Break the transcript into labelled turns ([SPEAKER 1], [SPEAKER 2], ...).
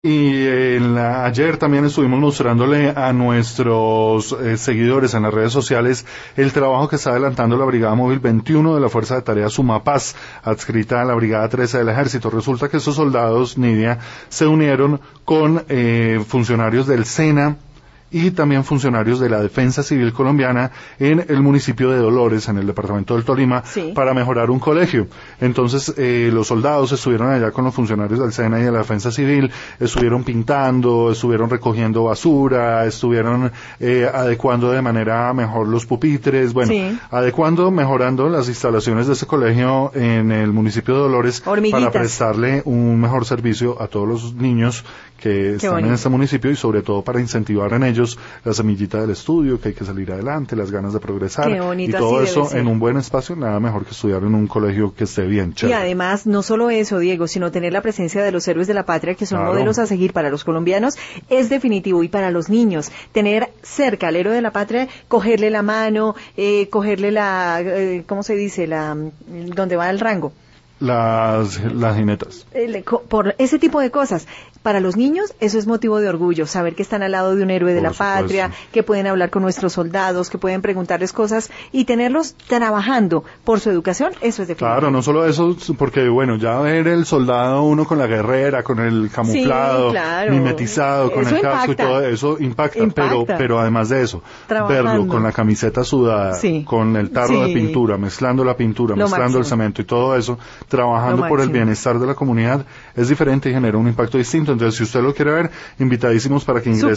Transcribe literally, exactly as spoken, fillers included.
[SPEAKER 1] Y en la, ayer también estuvimos mostrándole a nuestros eh, seguidores en las redes sociales el trabajo que está adelantando la Brigada Móvil veintiuno de la Fuerza de Tarea Sumapaz, adscrita a la Brigada trece del Ejército. Resulta que estos soldados, Nidia, se unieron con eh, funcionarios del SENA y también funcionarios de la Defensa Civil Colombiana en el municipio de Dolores, en el departamento del Tolima,
[SPEAKER 2] sí,
[SPEAKER 1] para mejorar un colegio. Entonces, eh, los soldados estuvieron allá con los funcionarios del SENA y de la Defensa Civil, estuvieron pintando, estuvieron recogiendo basura, estuvieron eh, adecuando de manera mejor los pupitres, bueno,
[SPEAKER 2] sí,
[SPEAKER 1] adecuando, mejorando las instalaciones de ese colegio en el municipio de Dolores,
[SPEAKER 2] hormiguitas,
[SPEAKER 1] para prestarle un mejor servicio a todos los niños que
[SPEAKER 2] Qué
[SPEAKER 1] están
[SPEAKER 2] bonito.
[SPEAKER 1] en este municipio y sobre todo para incentivar en ellos la semillita del estudio, que hay que salir adelante, las ganas de progresar
[SPEAKER 2] Qué bonito,
[SPEAKER 1] y todo
[SPEAKER 2] así
[SPEAKER 1] eso
[SPEAKER 2] debe ser.
[SPEAKER 1] en un buen espacio, nada mejor que estudiar en un colegio que esté bien
[SPEAKER 2] Y
[SPEAKER 1] chévere.
[SPEAKER 2] además, no solo eso, Diego, sino tener la presencia de los héroes de la patria, que son
[SPEAKER 1] Claro.
[SPEAKER 2] modelos a seguir para los colombianos, es definitivo. Y para los niños, tener cerca al héroe de la patria, cogerle la mano, eh, cogerle la, eh, ¿cómo se dice? La, donde va el rango.
[SPEAKER 1] Las, las jinetas.
[SPEAKER 2] El- co- por ese tipo de cosas. Para los niños, eso es motivo de orgullo, saber que están al lado de un héroe de
[SPEAKER 1] Por
[SPEAKER 2] la
[SPEAKER 1] supuesto.
[SPEAKER 2] patria, que pueden hablar con nuestros soldados, que pueden preguntarles cosas y tenerlos trabajando por su educación, eso es definitivo.
[SPEAKER 1] Claro, no solo eso, porque bueno, ya ver el soldado uno con la guerrera, con el camuflado,
[SPEAKER 2] Sí, claro.
[SPEAKER 1] mimetizado, con
[SPEAKER 2] Eso
[SPEAKER 1] el casco
[SPEAKER 2] impacta.
[SPEAKER 1] y todo eso impacta,
[SPEAKER 2] Impacta.
[SPEAKER 1] pero pero además de eso,
[SPEAKER 2] Trabajando.
[SPEAKER 1] verlo con la camiseta sudada,
[SPEAKER 2] Sí.
[SPEAKER 1] con el tarro
[SPEAKER 2] Sí.
[SPEAKER 1] de pintura, mezclando la pintura,
[SPEAKER 2] Lo
[SPEAKER 1] mezclando el
[SPEAKER 2] máximo.
[SPEAKER 1] cemento y todo eso, trabajando
[SPEAKER 2] Lo
[SPEAKER 1] por el
[SPEAKER 2] máximo.
[SPEAKER 1] bienestar de la comunidad, es diferente y genera un impacto distinto. Entonces, si usted lo quiere ver, invitadísimos para que ingrese